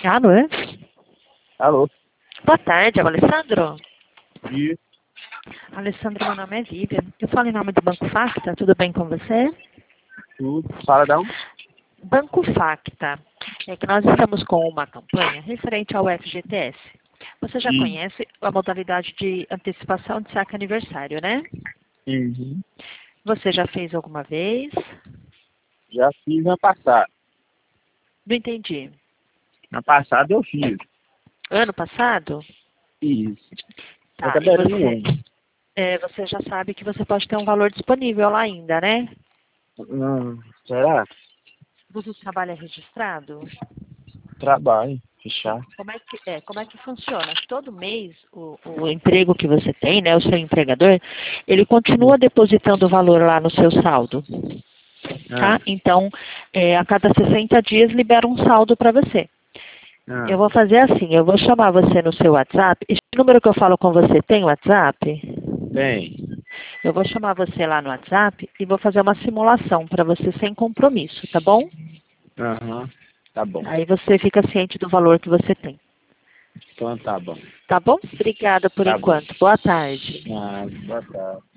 Alô? Alô? Boa tarde, é o Alessandro? E Alessandro, meu nome é Vivian. Eu falo em nome do Banco Facta, tudo bem com você? tudo. Fala, não? Banco Facta, é que nós estamos com uma campanha referente ao FGTS. Você já conhece a modalidade de antecipação de saque aniversário, né? Uhum. Você já fez alguma vez? Já fiz na passada. Não entendi. Na passada eu fiz. Ano passado? Isso. Eu Tá, e acabei no ano. você já sabe que você pode ter um valor disponível lá ainda, né? Será? Você trabalha registrado? Trabalho. Fechar. Como é que funciona? Todo mês, o emprego que você tem, né, o seu empregador, ele continua depositando o valor lá no seu saldo, tá? Então, a cada 60 dias libera um saldo para você. Eu vou fazer assim, eu vou chamar você no seu WhatsApp. Esse número que eu falo com você tem WhatsApp? Tem. Eu vou chamar você lá no WhatsApp e vou fazer uma simulação para você sem compromisso, tá bom? Aham. Tá bom. Aí você fica ciente do valor que você tem. Então tá bom. Tá bom? Obrigada por Tá bom. enquanto. Boa tarde. Boa tarde.